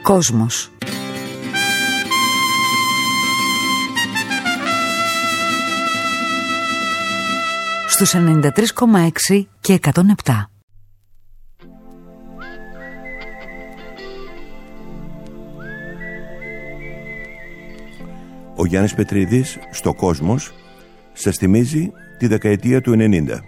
Κόσμος. Στους 93,6 και 107. Ο Γιάννης Πετρίδης στο Κόσμος σας θυμίζει τη δεκαετία του 90.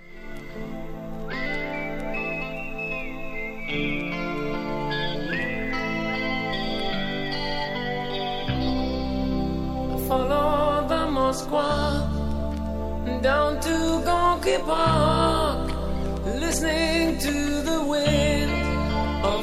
Down to Gorky Park, listening to the wind of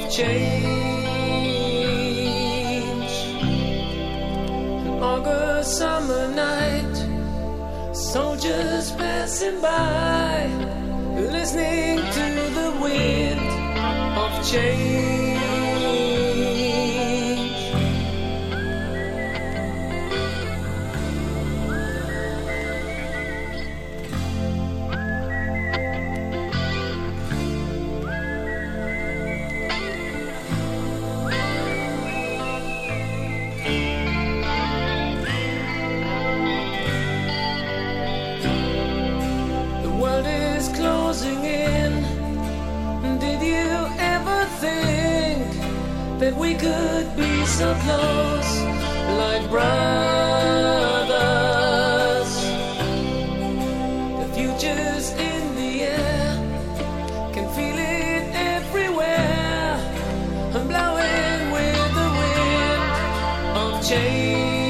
change. An August summer night, soldiers passing by, listening to the wind of change. That we could be so close, like brothers. The future's in the air, can feel it everywhere. I'm blowing with the wind of change.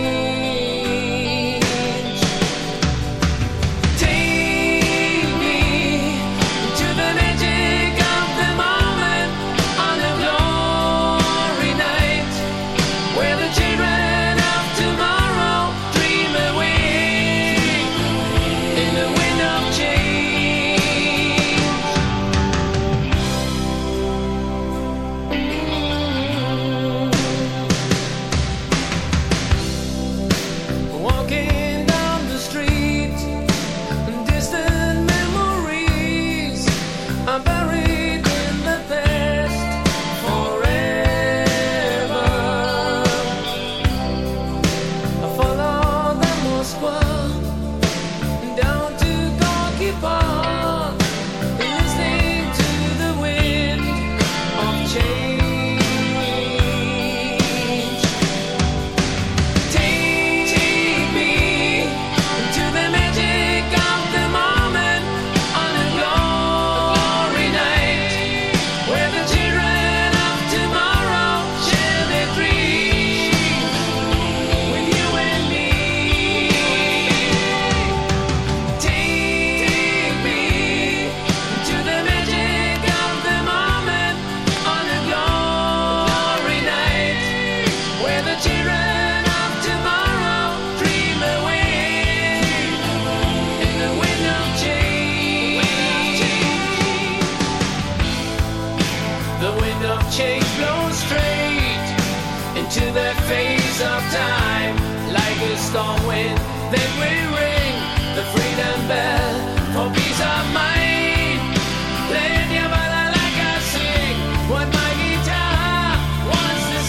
Storm wind, then we ring the freedom bell for peace of mind. Playing your mother like I sing what my guitar wants to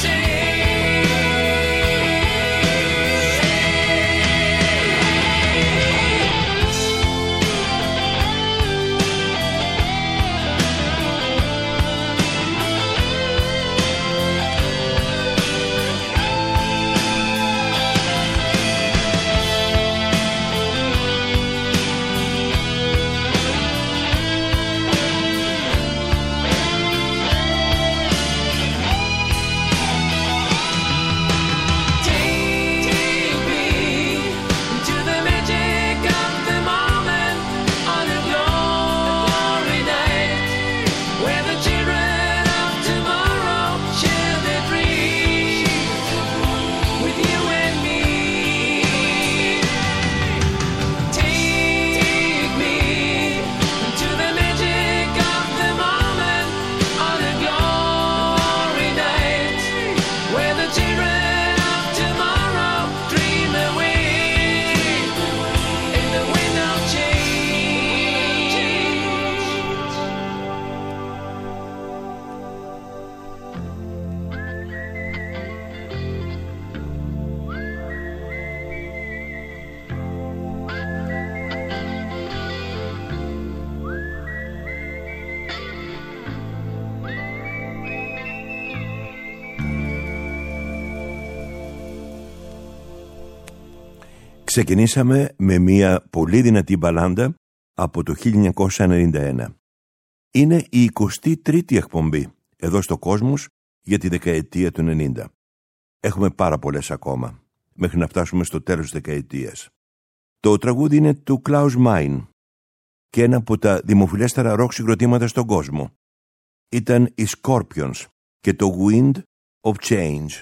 Ξεκινήσαμε με μια πολύ δυνατή μπαλάντα από το 1991. Είναι η 23η εκπομπή εδώ στο Κόσμος για τη δεκαετία του 90. Έχουμε πάρα πολλές ακόμα, μέχρι να φτάσουμε στο τέλος της δεκαετίας. Το τραγούδι είναι του Klaus Meine και ένα από τα δημοφιλέστερα ροκ συγκροτήματα στον κόσμο. Ήταν οι Scorpions και το Wind of Change.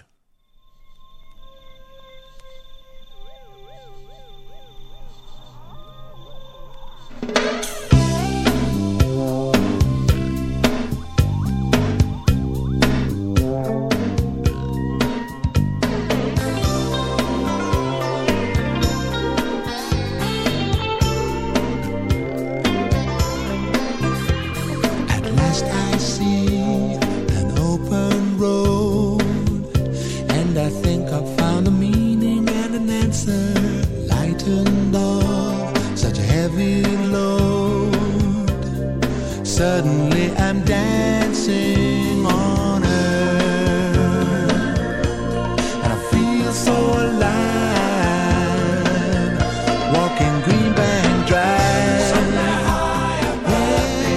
Suddenly I'm dancing on earth, and I feel so alive, walking Greenbank Drive. Somewhere high above me,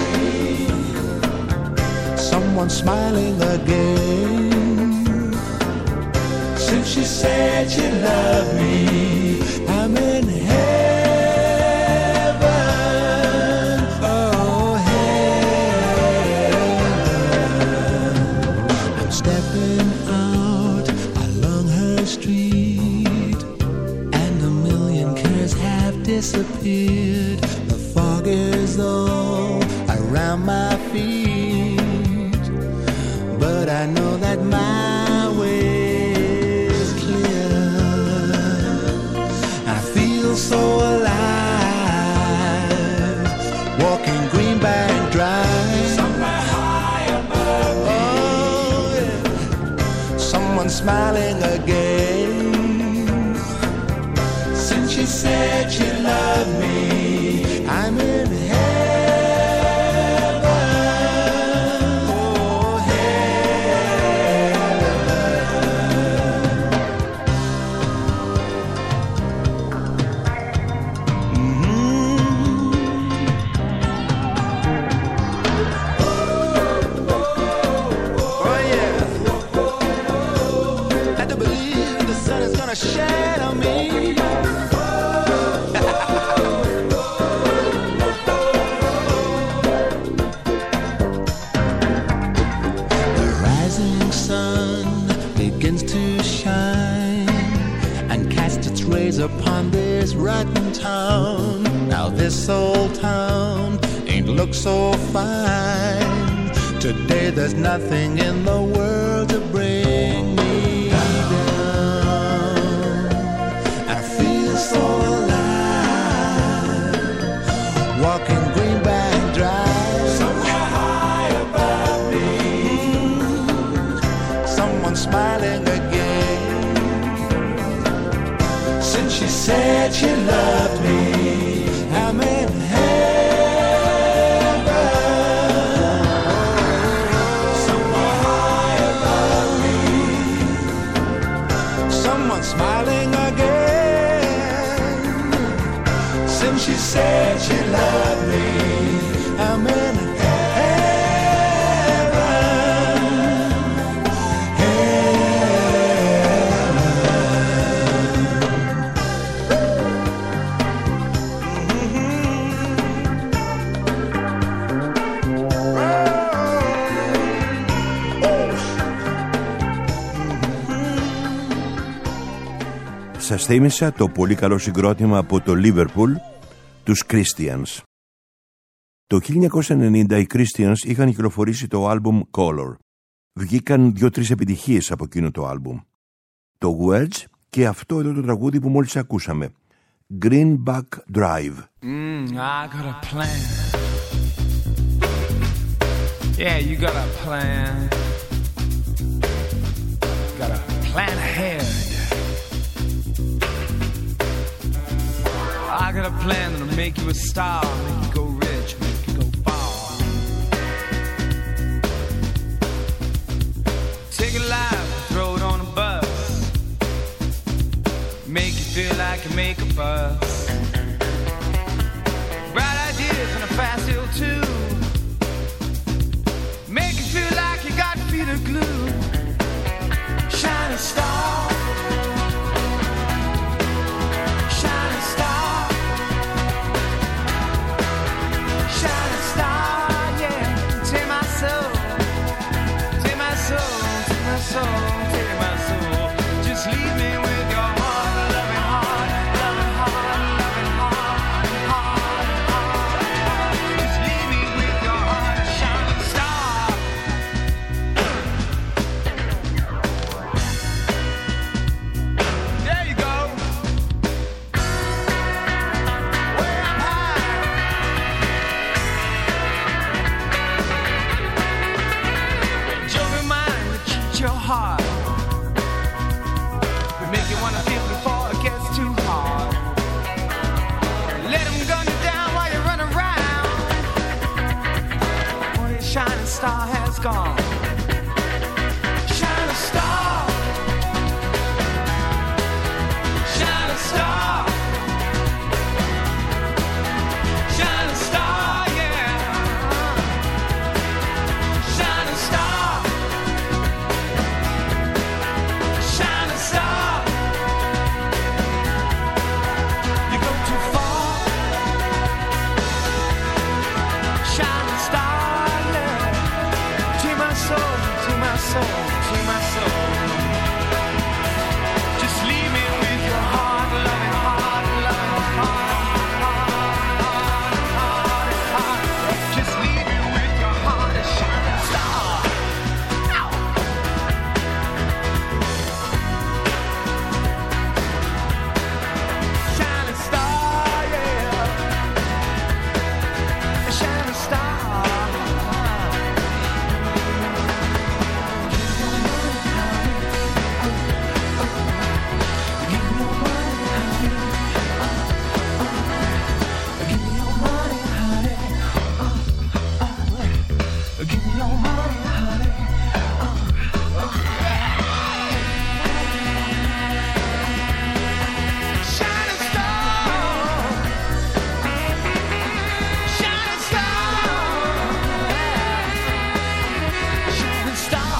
someone smiling again. Since she said she loved me, I'm in heaven. Disappeared. The fog is all around my feet, but I know that my way is clear. I feel so alive, walking Greenbank Drive. Somewhere high above me, oh, yeah. Someone smiling again. She said she loved me, I'm in heaven, oh Oh yeah, had to believe the sun is gonna shine on me. Upon this rotten town. Now this old town ain't look so fine. Today there's nothing in the world to bring me down. I feel so alive, walking Greenbank Drive. Somewhere high above me, someone smiling again. She said she loved me, I'm in heaven, somewhere high above me, someone smiling again. Since she said she loved me, I'm in heaven. Σας θύμισα το πολύ καλό συγκρότημα από το Liverpool, τους Christians. Το 1990 οι Christians είχαν κυκλοφορήσει το άλμπουμ Color. Βγήκαν 2-3 επιτυχίες από εκείνο το άλμπουμ. Το Wedge και αυτό εδώ το τραγούδι που μόλις ακούσαμε, Greenbank Drive. I got a plan. Yeah, you got a plan. Got a plan ahead. I got a plan that'll make you a star, make you go rich, make you go far. Take a life, throw it on a bus, make you feel like you make a buck. bus. Bright ideas and a fast hill too. Make you feel like you got feet of glue. Shining star. Shining star. Shining star, yeah. Take my soul. Take my soul. Take my soul. Take my soul. Just leave me with your heart. Loving heart. Loving heart. Loving heart. Heart. Heart. Just leave me with your heart. Shining star. There you go. Way up high. Joking mind to cheat your heart. We make you wanna think before it gets too hard. Let them gun you down while you run around. When your shining star has gone. Shining star. Shining star. Shining star, yeah. Shining star. Shining star. You go too far. Shining star, yeah. Take my soul, take my soul, take my soul. Just leave me with your heart, loving heart, loving heart, heart, heart. Just leave me with your heart, a shining star. Ow. Shining star, yeah. A shining star. Shining star. Shining star. Shining star.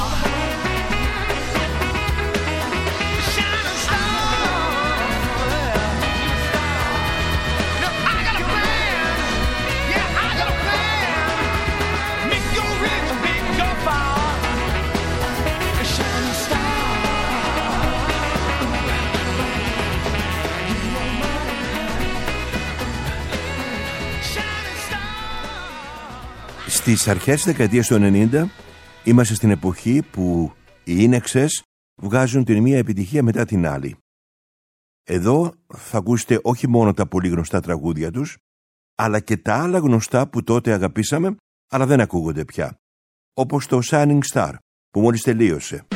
Shining star. No, I got a plan. Yeah, I got a plan. Make your rich, make your far. A shining star. Shining star. Στις αρχές της δεκαετίας του 90 είμαστε στην εποχή που οι ίνεξες βγάζουν την μία επιτυχία μετά την άλλη. Εδώ θα ακούσετε όχι μόνο τα πολύ γνωστά τραγούδια τους, αλλά και τα άλλα γνωστά που τότε αγαπήσαμε, αλλά δεν ακούγονται πια. Όπως το Shining Star, που μόλις τελείωσε.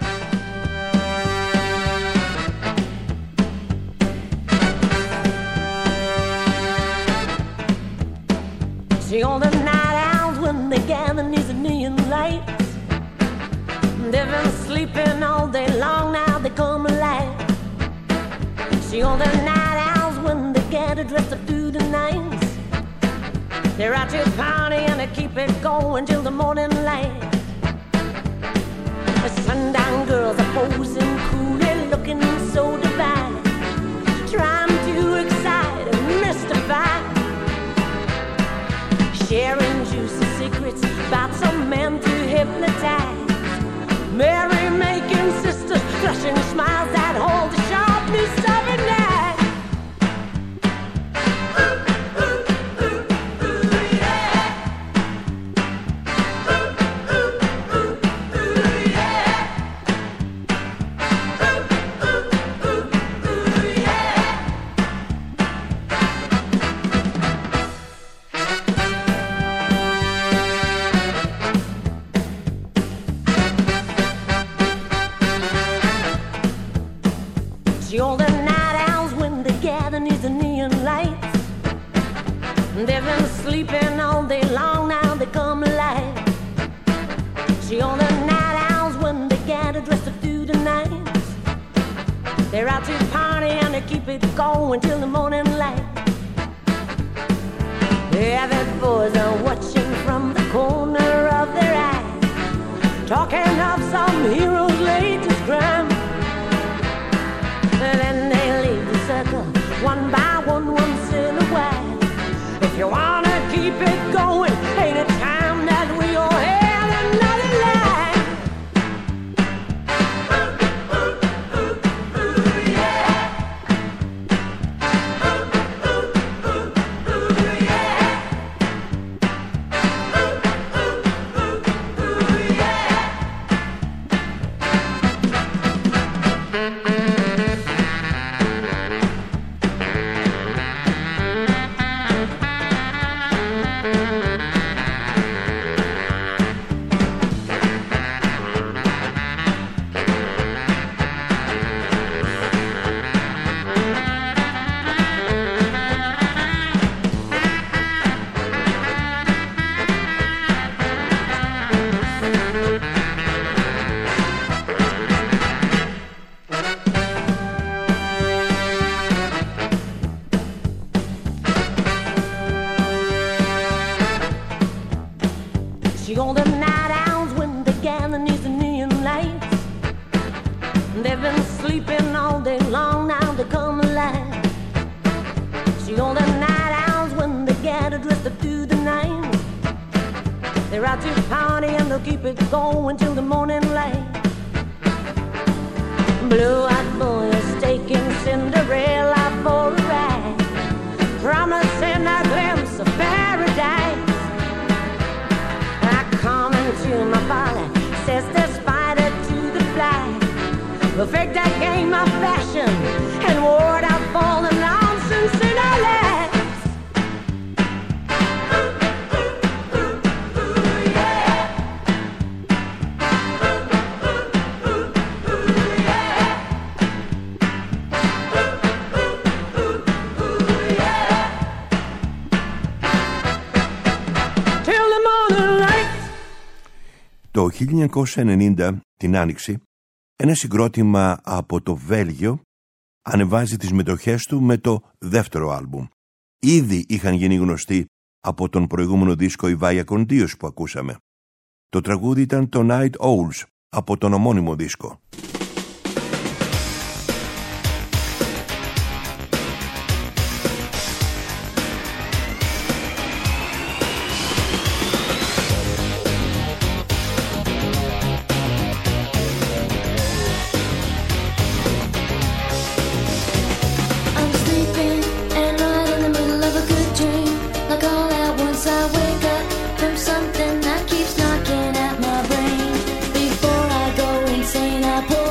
See all the night owls when they gather near the neon lights. They've been sleeping all day long, now they come alive. See all the night owls when they gather dressed up through the nights. They're out to party and they keep it going till the morning light. The sundown girls are posing coolly, looking so divine, trying to excite and mystify, sharing juicy secrets about some men to hypnotize. Merry-making sisters, flashing smiles that hold the sharpness of a knife. Ooh, ooh, ooh, ooh, yeah. Ooh, ooh, ooh, ooh, yeah. Ooh, ooh, ooh, ooh, yeah. See all the night owls when they gather near the neon lights. They've been sleeping all day long, now they come alive. See all the night owls when they gather dressed up through the night. They're out to party and they keep it going till the morning light. The avid boys are watching from the corner of their eye, talking of some hero's latest crime. And then they leave the circle one by one, once in a while. If you wanna keep it going, ain't it time that we all have another life? She on them night owls when they gather neath the neon lights. They've been sleeping all day long, now they come alive. She on them night owls when they gather dressed up through the night. They're out to party and they'll keep it going till the morning light. Blue-eyed boy is taking Cinderella for a ride, promising a glimpse of paradise. To my folly, says the spider to the fly. We'll fake that game of fashion and ward out for the nonsense in our lives. Το 1990, την Άνοιξη, ένα συγκρότημα από το Βέλγιο ανεβάζει τις μετοχές του με το δεύτερο άλμπουμ. Ήδη είχαν γίνει γνωστοί από τον προηγούμενο δίσκο η Vaya con Dios που ακούσαμε. Το τραγούδι ήταν το Night Owls από τον ομώνυμο δίσκο. Something that keeps knocking at my brain. Before I go insane, I pull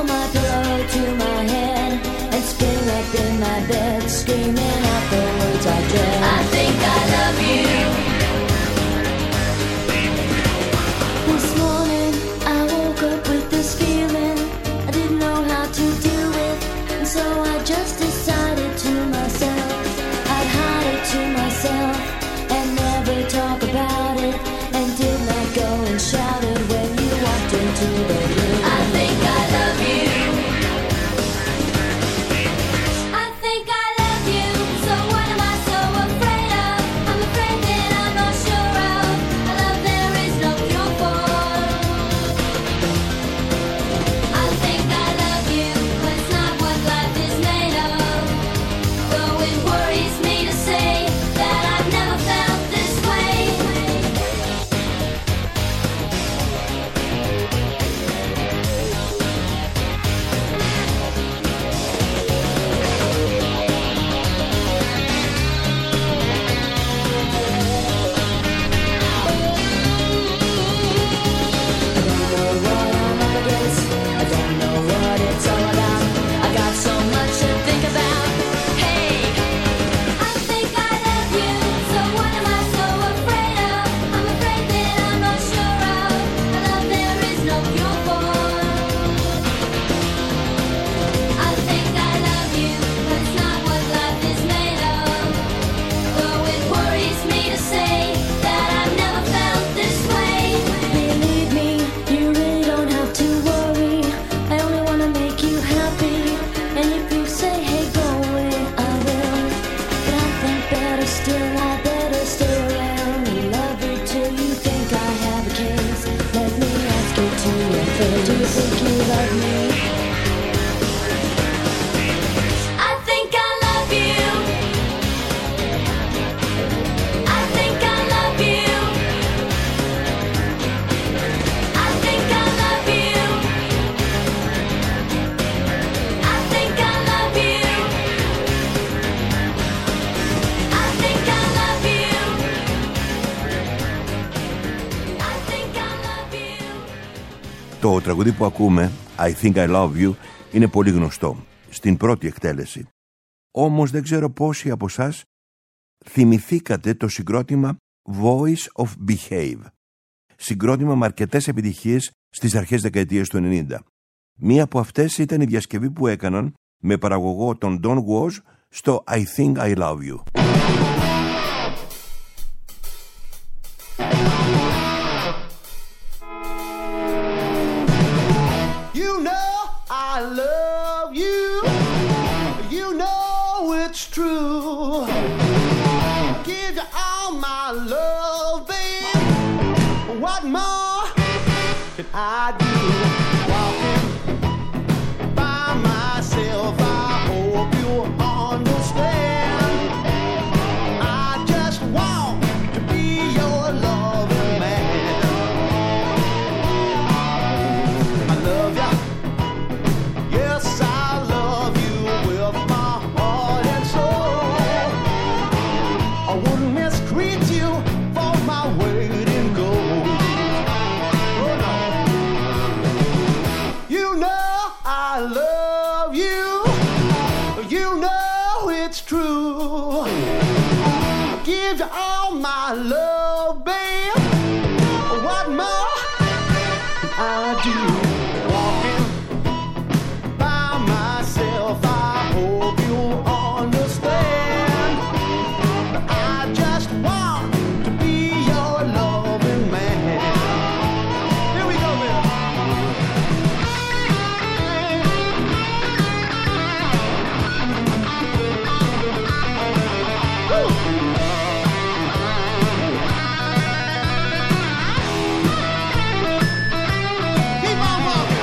Το τραγούδι που ακούμε, I Think I Love You, είναι πολύ γνωστό στην πρώτη εκτέλεση. Όμως δεν ξέρω πόσοι από εσάς θυμηθήκατε το συγκρότημα Voice of Behave. Συγκρότημα με αρκετές επιτυχίες στις αρχές δεκαετίας του 90. Μία από αυτές ήταν η διασκευή που έκαναν με παραγωγό τον Don Was στο I Think I Love You. You know I love you. You know it's true. Give you all my love, babe. What more can I do? Walking by myself, I hope you understand. I just want to be your loving man. I love you. Yes, I love you with my heart and soul. I wouldn't mistreat you for my weight in gold. Oh no. You know I love you. You know it's true. I give you all my love, babe. What more can I do? Walking by myself, I hope you understand. I just want to be your loving man. Here we go, man. Woo! Keep on walking.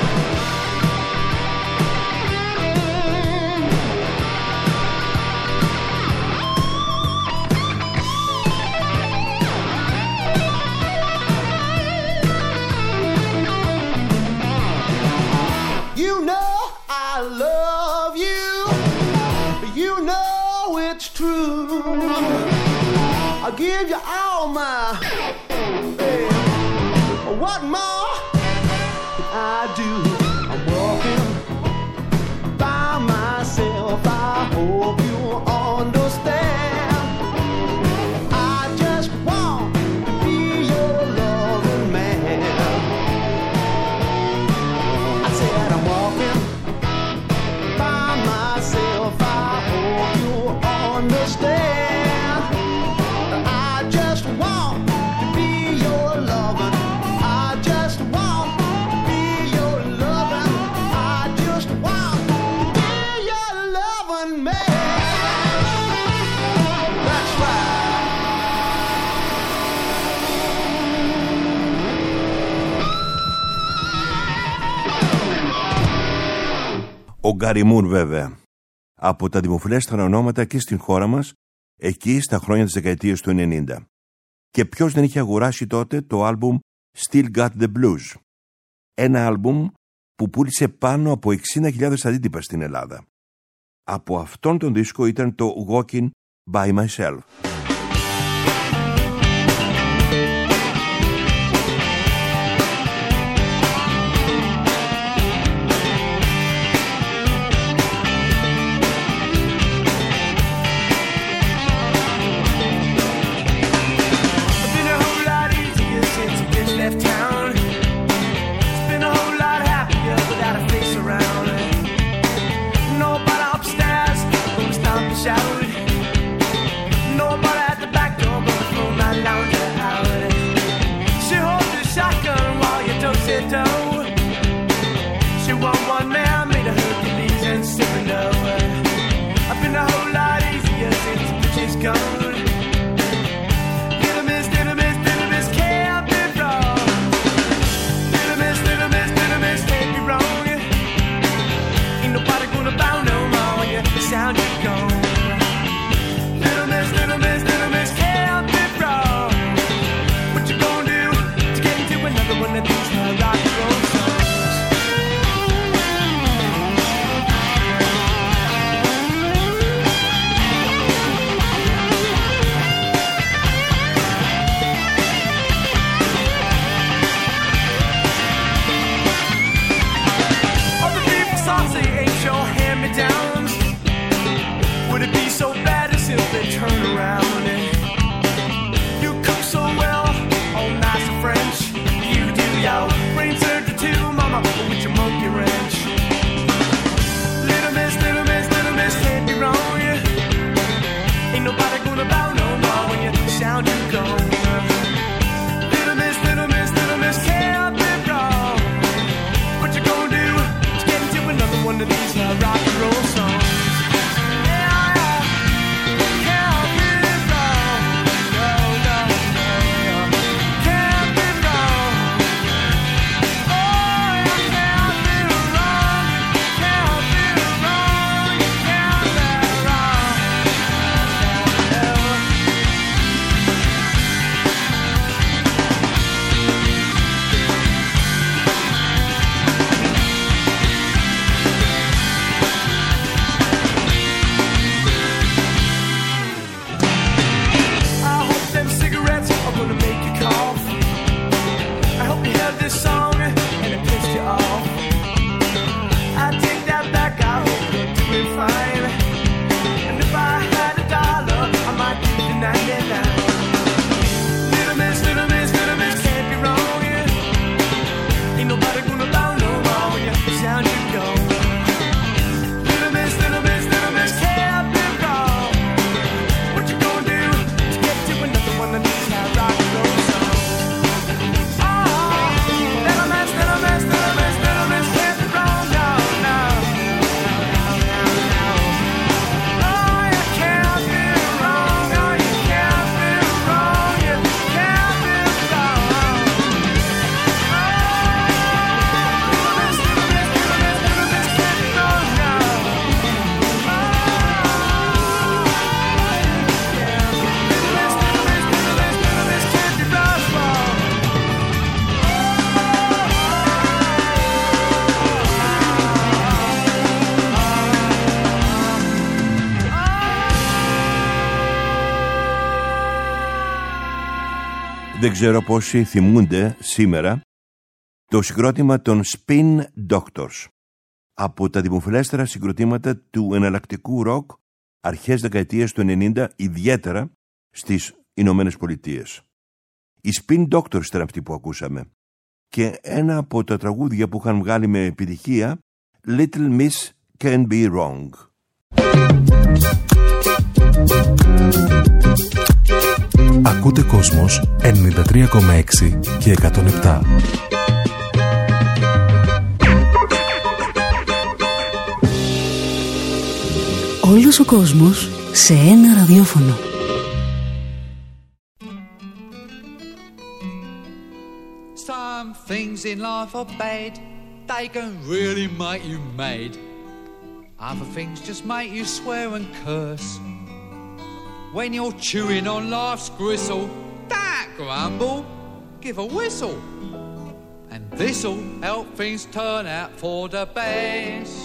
You know I love you. You know it's true. I'll give you all my. What more can I do? I'm walking by myself. I hope you understand. I just want to be your loving man. I said I'm walking by myself. I hope you understand. I just want to be your loving. I just want to be your loving. I just want to be your loving man. That's right. Ο Γκάρι Μουρ, βέβαια, από τα δημοφιλέστερα ονόματα και στην χώρα μας, εκεί στα χρόνια της δεκαετίας του 90. Και ποιος δεν είχε αγοράσει τότε το άλμπουμ Still Got the Blues, ένα άλμπουμ που πούλησε πάνω από 60.000 αντίτυπα στην Ελλάδα. Από αυτόν τον δίσκο ήταν το Walking by Myself. Been a whole lot easier since a bitch left town. It's been a whole lot happier without a face around. Nobody upstairs gonna stop the shout. Nobody at the back door gonna turn around and you cook so well, all nice and French. You do your brain surgery too, mama, with your monkey wrench. Little miss, can't be wrong, yeah. Ain't nobody gonna bow no more when you sound you go. Little miss, can't be wrong. What you gonna do to get into another one of these rock and roll songs? Δεν ξέρω πόσοι θυμούνται σήμερα το συγκρότημα των Spin Doctors, από τα δημοφιλέστερα συγκροτήματα του εναλλακτικού ροκ αρχές δεκαετίας του 90, ιδιαίτερα στις Ηνωμένες Πολιτείες. Οι Spin Doctors ήταν αυτοί που ακούσαμε, και ένα από τα τραγούδια που είχαν βγάλει με επιτυχία, Little Miss Can Be Wrong. Ακούτε Κόσμος 93,6 και 107. Όλος ο κόσμος σε ένα ραδιόφωνο. Some things in life are bad, they can really make you mad. Other things just make you swear and curse. When you're chewing on life's gristle, don't grumble, give a whistle. And this'll help things turn out for the best.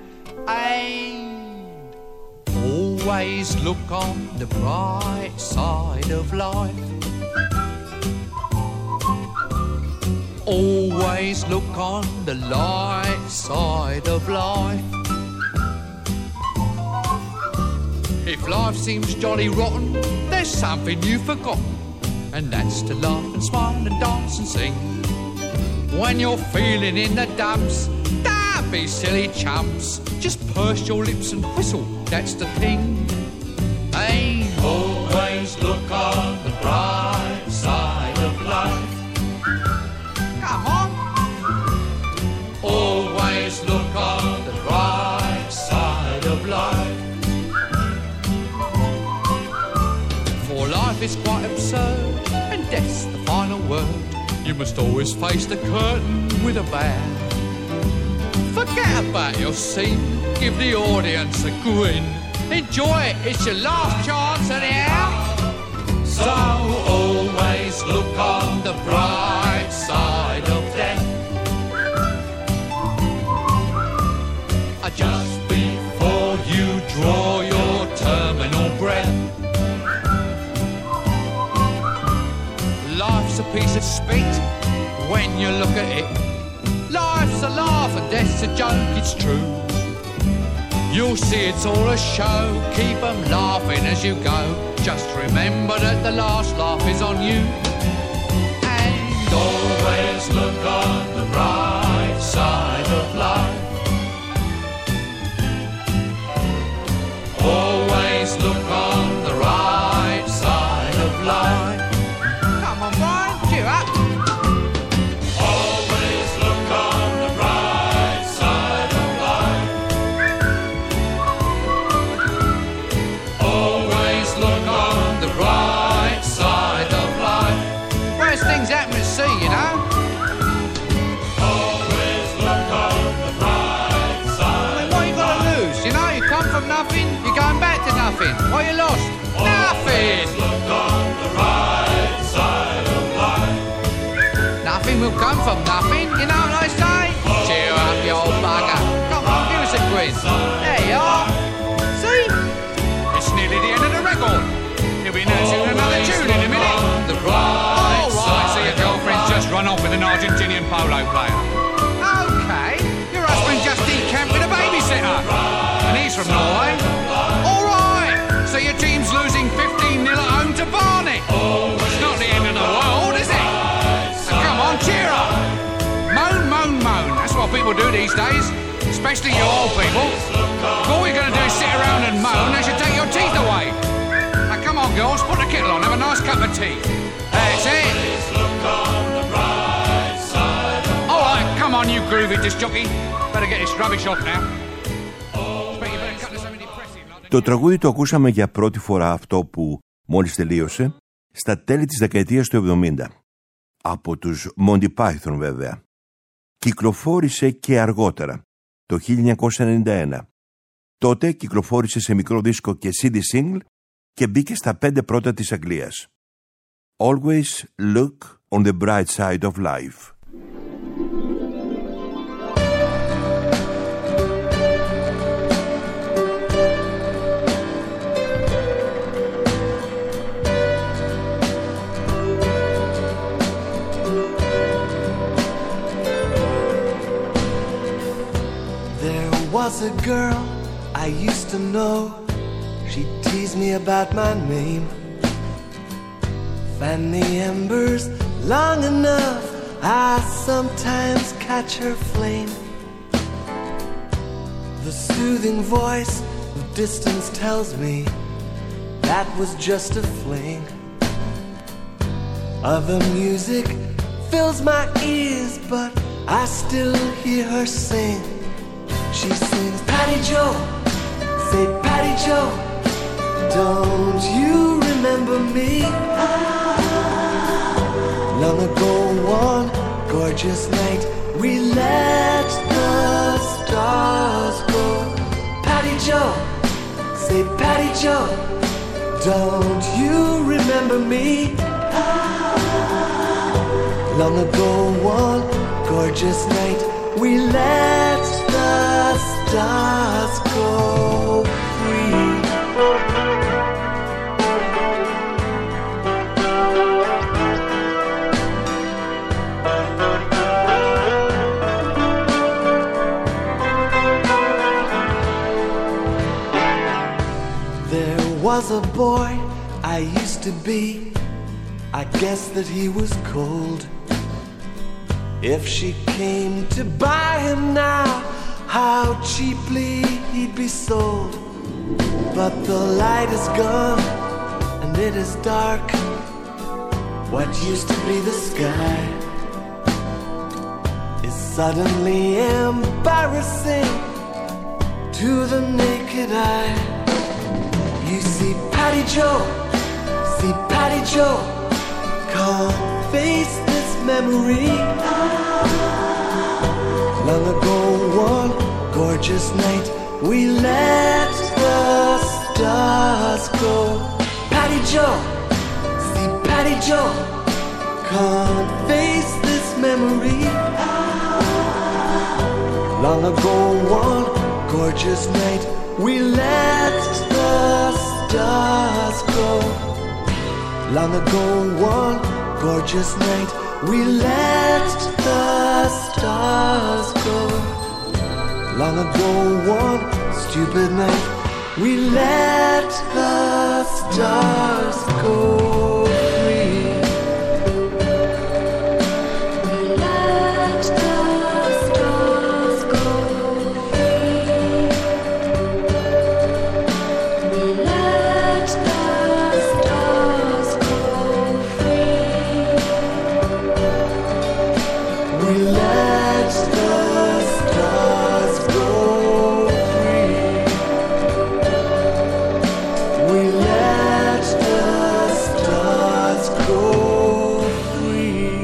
And always look on the bright side of life. Always look on the light side of life. If life seems jolly rotten, there's something you've forgotten, and that's to laugh and smile and dance and sing. When you're feeling in the dumps, don't be silly chumps, just purse your lips and whistle, that's the thing. Hey, always look on the bright side of life. Come on. Always look on the bright side of life. Life is quite absurd, and death's the final word. You must always face the curtain with a bow. Forget about your scene, give the audience a grin. Enjoy it, it's your last chance anyhow. So always look on the bright side of death. Just before you draw your terminal breath. Life's a piece of spit when you look at it. Life's a laugh and death's a joke, it's true. You'll see it's all a show. Keep them laughing as you go. Just remember that the last laugh is on you. And always look on the bright side of life. Always look on the right side of life. Come on, Brian, cheer up. Always look on the bright side of life. Always look on the right side of life. Worst things happen at sea, you know. Always look on the bright side. I mean, what you got to lose? You know, you come from nothing, you're going back to nothing. What you lost? Nothing. Look on the right side of life. Nothing will come from nothing. You know what I say? Cheer up, you old bugger. Come on, give us a quiz. There you are. See? It's nearly the end of the record. You'll be announcing another tune in a minute. The right side. So your girlfriend's just run off with an Argentinian polo player. Okay. Your husband just decamped with a babysitter. And he's from Norway. All right. So your team's losing 15-0 at home to Barnet. It's not the end of the world, is it? Now, come on, cheer up. Moan, moan, moan. That's what people do these days. Especially you old people. If all you're going to do is sit around and moan, they should take your teeth away. Now, come on, girls. Put the kettle on. Have a nice cup of tea. That's it. All right, come on, you groovy disc jockey. Better get this rubbish off now. Το τραγούδι το ακούσαμε για πρώτη φορά, αυτό που μόλις τελείωσε, στα τέλη της δεκαετίας του 70. Από τους Monty Python βέβαια. Κυκλοφόρησε και αργότερα, το 1991. Τότε κυκλοφόρησε σε μικρό δίσκο και CD single και μπήκε στα 5 πρώτα της Αγγλίας. Always look on the bright side of life. Was a girl I used to know. She'd tease me about my name. Fan the embers long enough, I sometimes catch her flame. The soothing voice of distance tells me that was just a fling. Other music fills my ears, but I still hear her sing. She sings, Patty Joe, say Patty Joe, don't you remember me? Long ago one gorgeous night, we let the stars go. Patty Joe, say Patty Joe, don't you remember me? Long ago one gorgeous night, we let the stars go free. There was a boy I used to be. I guess that he was cold. If she came to buy him now, how cheaply he'd be sold. But the light is gone and it is dark. What used to be the sky is suddenly embarrassing to the naked eye. You see Patty Joe, see Patty Joe, can't face this memory. Long ago one gorgeous night, we let the stars go. Patty Joe, see Patty Joe, can't face this memory. Long ago one gorgeous night, we let the stars go. Long ago one gorgeous night, we let the stars go. Long ago, one stupid night, we let the stars go free. We let the stars go free. We let the stars go free. We let the stars go free. We let the stars go free.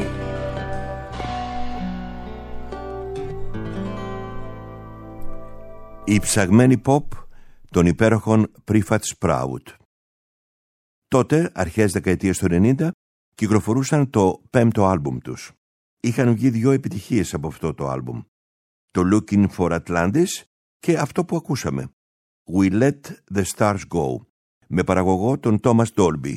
Η ψαγμένη pop των υπέροχων Prefab Sprout. Τότε, αρχές δεκαετίας του 90, κυκλοφορούσαν το 5ο άλμπουμ τους. Είχαν βγει 2 επιτυχίες από αυτό το άλμπουμ. Το Looking for Atlantis και αυτό που ακούσαμε, We Let the Stars Go, με παραγωγό τον Thomas Dolby.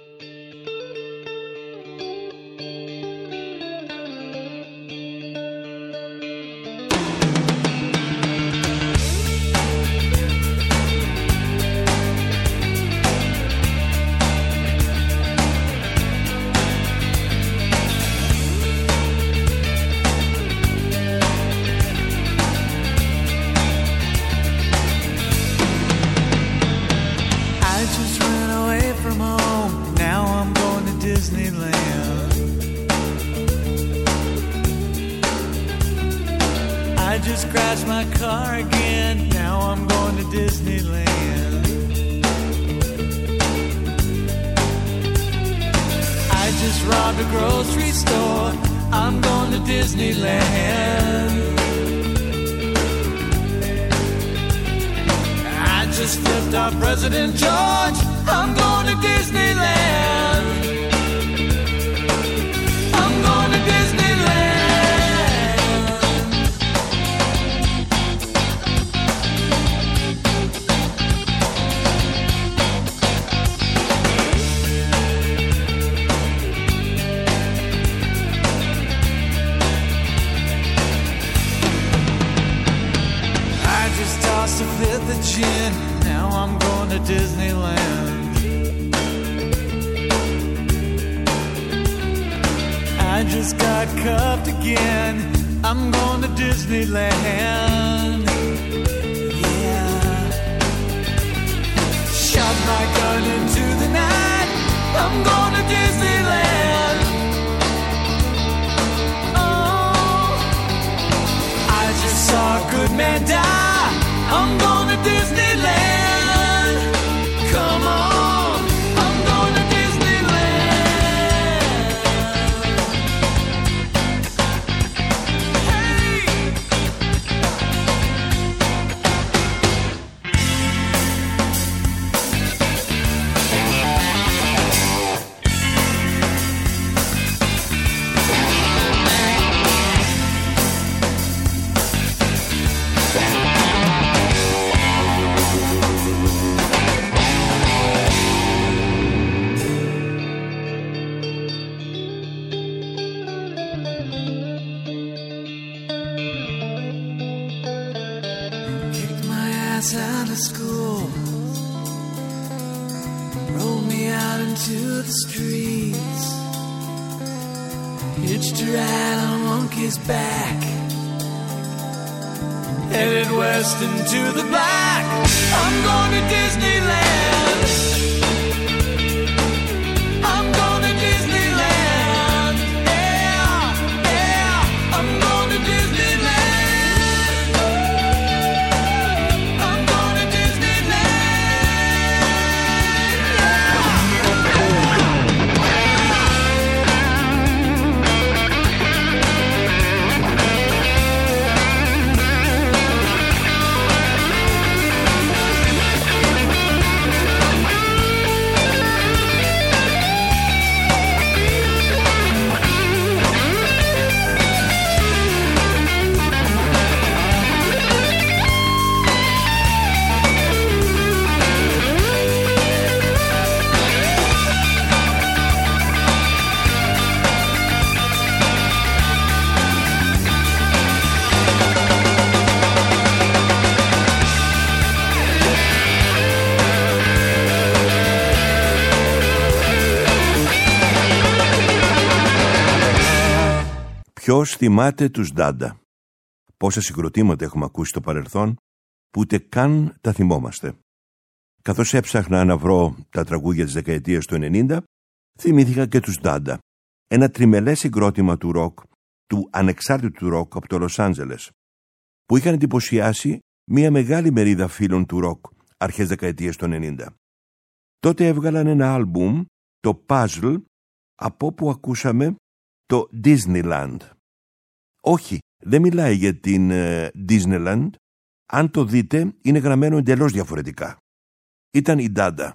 I just ran away from home. Now I'm going to Disneyland. I just crashed my car again. Now I'm going to Disneyland. I just robbed a grocery store. I'm going to Disneyland. I just flipped off President George. I'm going to Disneyland. I'm going to Disneyland. I just tossed a fifth of gin. Now I'm going to Disneyland. I just got cuffed again. I'm going to Disneyland. Yeah. Shot my gun into the night. I'm going to Disneyland. Oh, I just saw a good man die. I'm going to Disneyland. Come on, I'm going to Disneyland. Hey. Kicked my ass out of school. Rolled me out into the streets. Hitched a ride on a monkey's back. Headed west into the black. I'm going to Disneyland. I'm going to Disneyland. Yeah, yeah. I'm going to Disneyland. I'm going to Disneyland. Ποιος θυμάται τους Ντάντα? Πόσα συγκροτήματα έχουμε ακούσει στο παρελθόν που ούτε καν τα θυμόμαστε. Καθώς έψαχνα να βρω τα τραγούδια της δεκαετίας του 90, θυμήθηκα και τους Ντάντα, ένα τριμελές συγκρότημα του ροκ, του ανεξάρτητου ροκ από το Λος Άντζελες, που είχαν εντυπωσιάσει μια μεγάλη μερίδα φίλων του ροκ αρχές δεκαετίας του 90. Τότε έβγαλαν ένα άλμπουμ, το Puzzle, από όπου ακούσαμε το Disneyland. Όχι, δεν μιλάει για την Disneyland. Αν το δείτε, είναι γραμμένο εντελώς διαφορετικά. Ήταν η Ντάντα.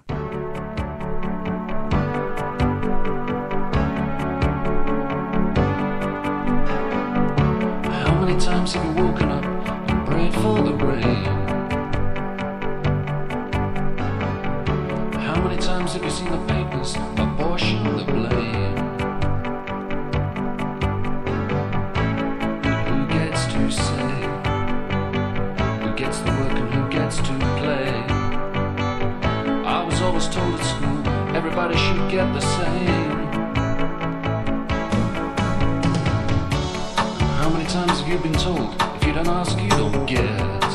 How many times have you woken up and prayed for the rain? How many times have you seen the papers apportion the blame? Who gets to say? Who gets the work and who gets to play? I was always told at school everybody should get the same. How many times have you been told if you don't ask you don't get?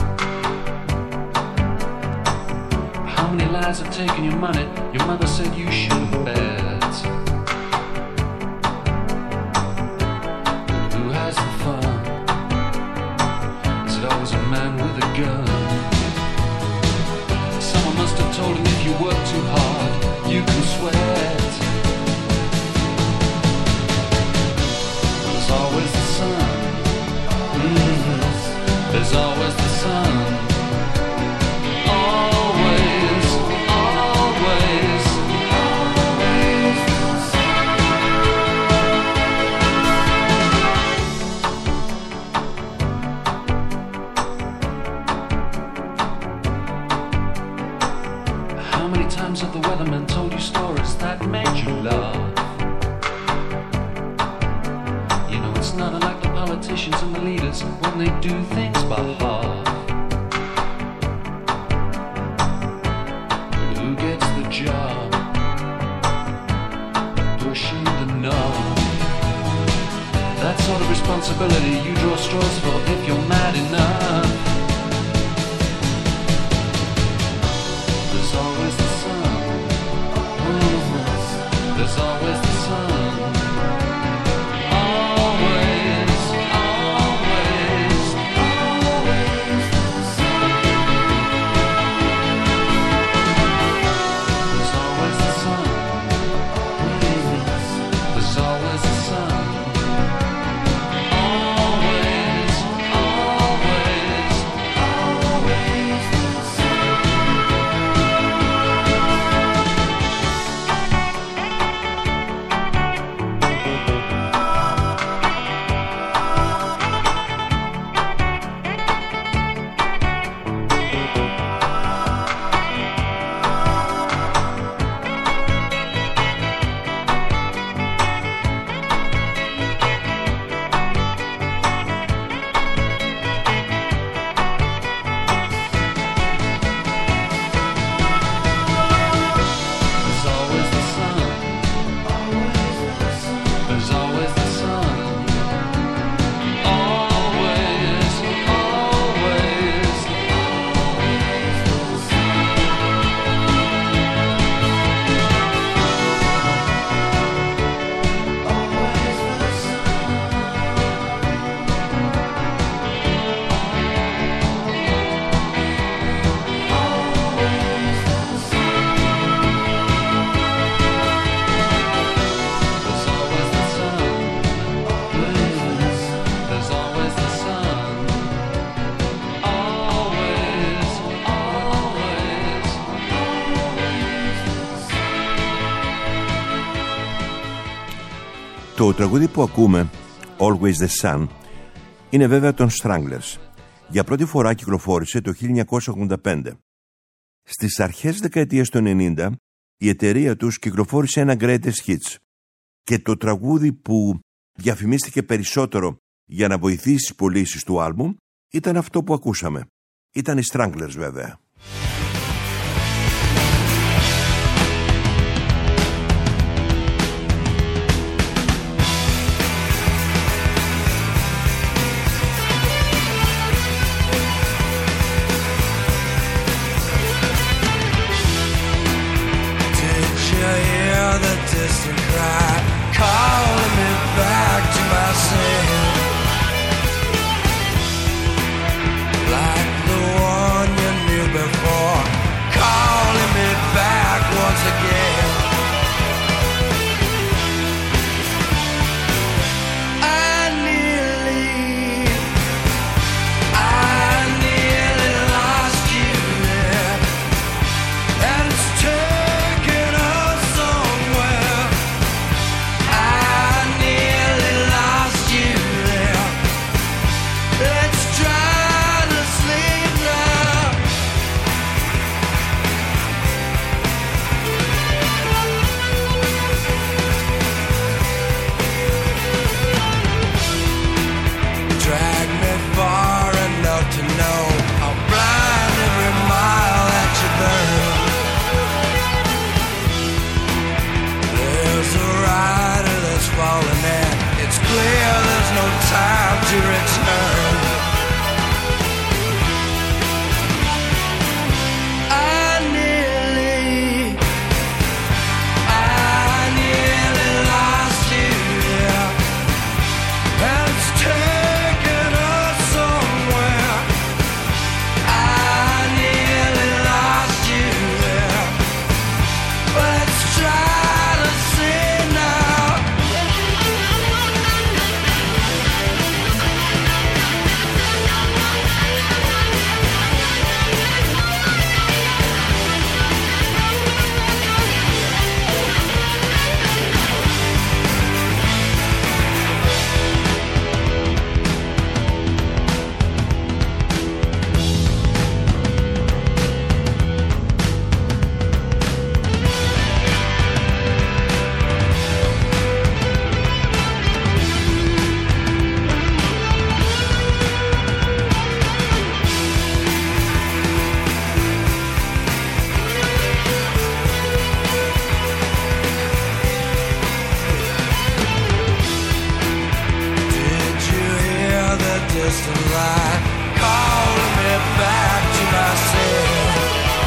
How many lies have taken your money your mother said you shouldn't bet? But who has the fun? Is it always a man with a gun? Someone must have told him if you work too hard you can sweat. There's always the sun. There's always the sun. Always, always, always the sun. How many times have the weathermen told you stories that made you laugh? You know it's not unlike the politicians and the leaders when they do things by half. But who gets the job? Pushing the knob. That sort of responsibility you draw straws for if you're mad enough. There's always the sun. There's always the sun. Always, always, always the sun. There's always the sun. There's always the sun. Always, always, always the sun. There's always the sun. There's always the sun. Always, always, always the sun. Always the There's always the sun. There's always the sun. Always, always, always the sun. Το τραγούδι που ακούμε, Always the Sun, είναι βέβαια των Stranglers. Για πρώτη φορά κυκλοφόρησε το 1985. Στις αρχές δεκαετίας του 90, η εταιρεία τους κυκλοφόρησε ένα Greatest Hits. Και το τραγούδι που διαφημίστηκε περισσότερο για να βοηθήσει τις πωλήσεις του άλμπουμ ήταν αυτό που ακούσαμε. Ήταν οι Stranglers βέβαια. to return. I nearly lost you, yeah. And it's taken us somewhere. I nearly lost you there. Let's try to see now. Did you hear the distant light calling me back to myself?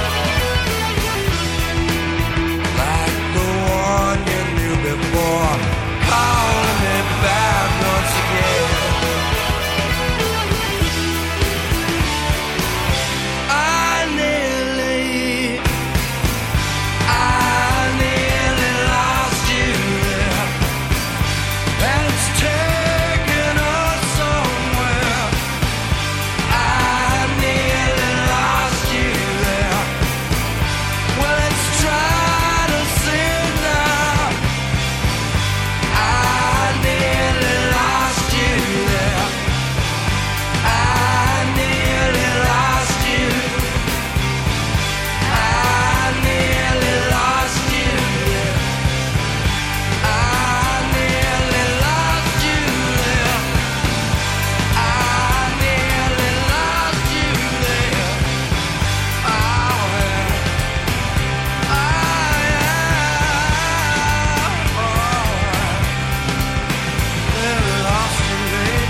Like the one you knew before, calling me back once again. I nearly lost you there. And it's taken us somewhere. I nearly lost you there. Well, let's try to see now. I nearly lost you there. I nearly lost you. I nearly lost you there. I nearly lost you there. I nearly lost you there. Nearly lost you there.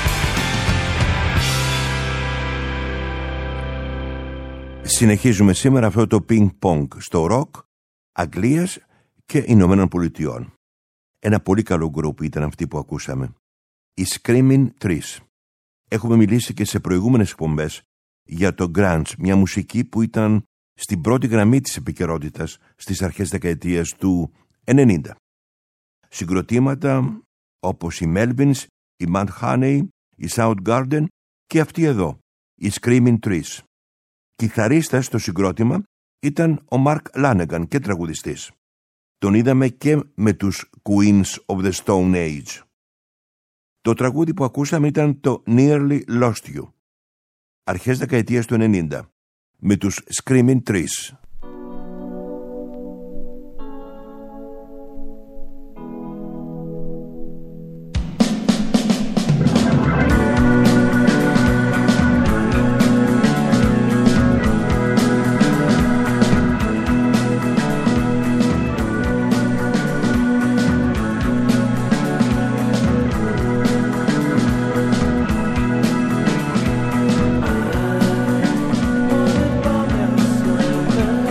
Συνεχίζουμε σήμερα αυτό το ping-pong στο ροκ Αγγλίας και Ηνωμένων Πολιτειών. Ένα πολύ καλό γκρουπ ήταν αυτοί που ακούσαμε. Οι Screaming Trees. Έχουμε μιλήσει και σε προηγούμενες εκπομπές για το grunge, μια μουσική που ήταν στην πρώτη γραμμή της επικαιρότητας στις αρχές δεκαετίας του 90. Συγκροτήματα όπως οι Melvins, οι Mad Honey, οι Soundgarden και αυτοί εδώ, οι Screaming Trees. Κιθαρίστας στο συγκρότημα ήταν ο Mark Lanegan και τραγουδιστής. Τον είδαμε και με τους Queens of the Stone Age. Το τραγούδι που ακούσαμε ήταν το Nearly Lost You, αρχές δεκαετίας του 90, με τους Screaming Trees. Wanna bomb yourself.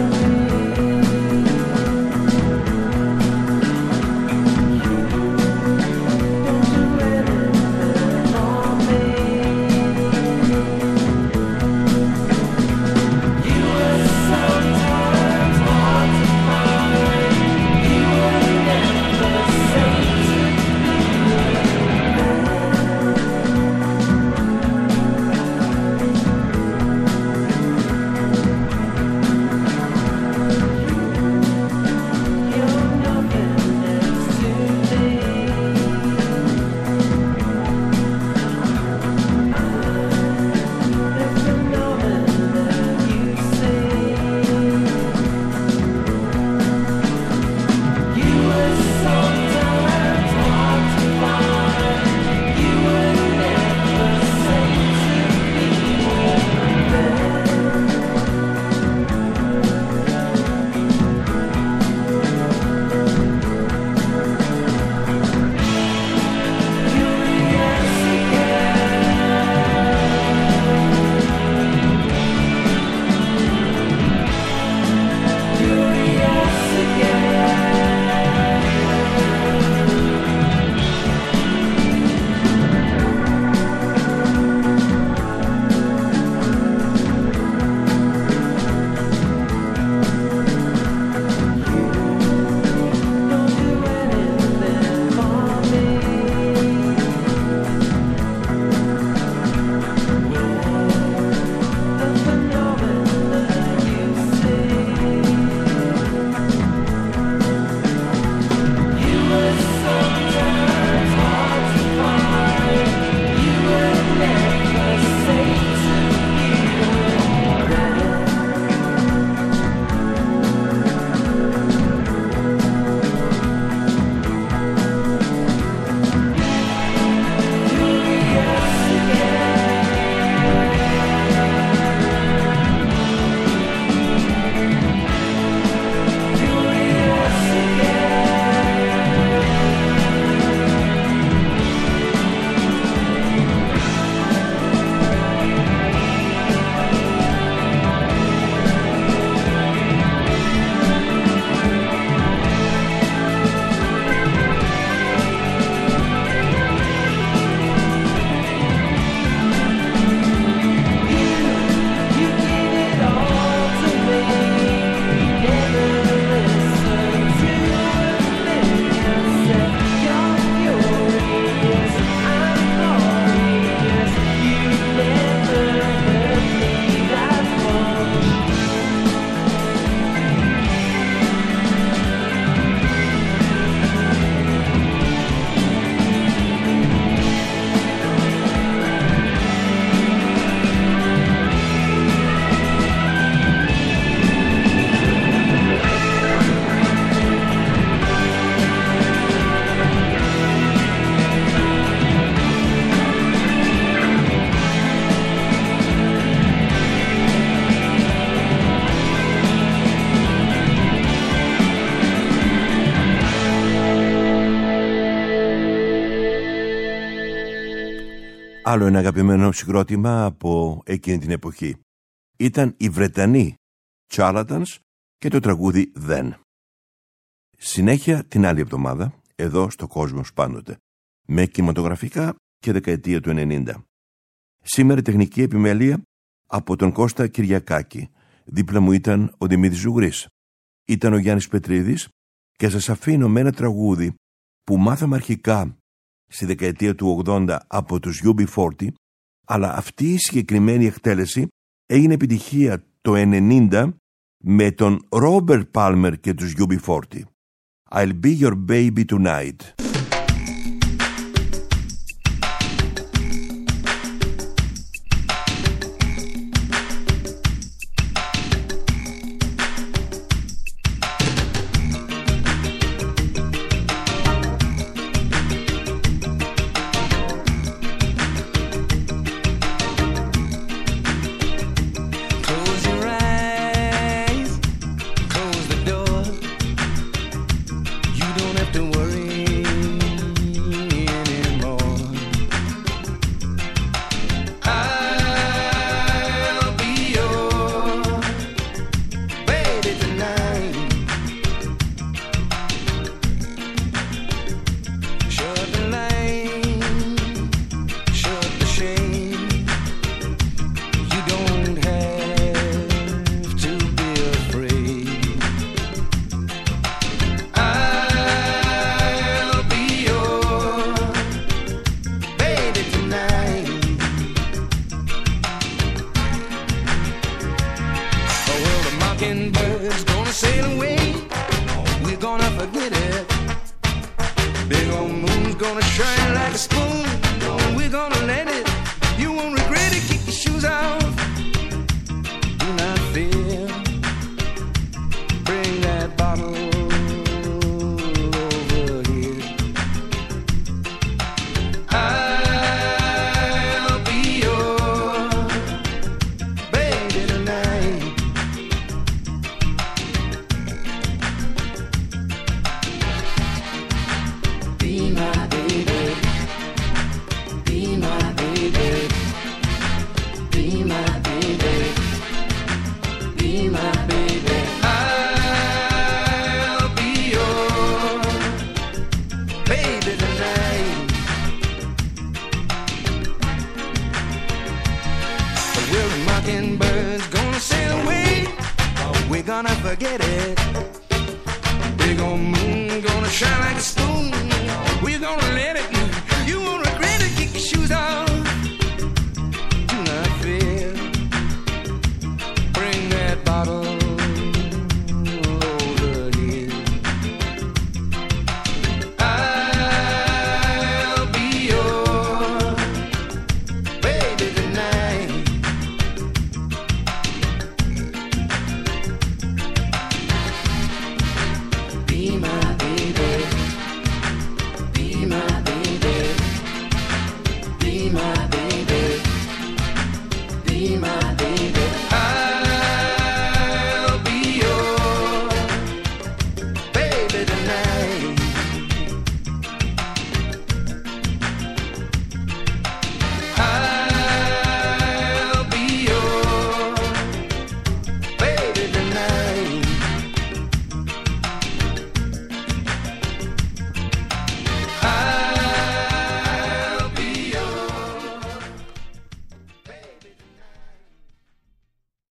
Άλλο ένα αγαπημένο συγκρότημα από εκείνη την εποχή ήταν οι Βρετανοί Charlatans και το τραγούδι «Then». Συνέχεια την άλλη εβδομάδα, εδώ στο Κόσμος πάντοτε, με κινηματογραφικά και δεκαετία του 90. Σήμερα τεχνική επιμέλεια από τον Κώστα Κυριακάκη. Δίπλα μου ήταν ο Δημήτρης Ζουγρής. Ήταν ο Γιάννης Πετρίδης και σας αφήνω με ένα τραγούδι που μάθαμε αρχικά στη δεκαετία του 80 από τους UB40, αλλά αυτή η συγκεκριμένη εκτέλεση έγινε επιτυχία το 90 με τον Robert Palmer και τους UB40. I'll be your baby tonight. Gonna forget it. Big old moon gonna shine like a spoon. We're gonna let it. You wanna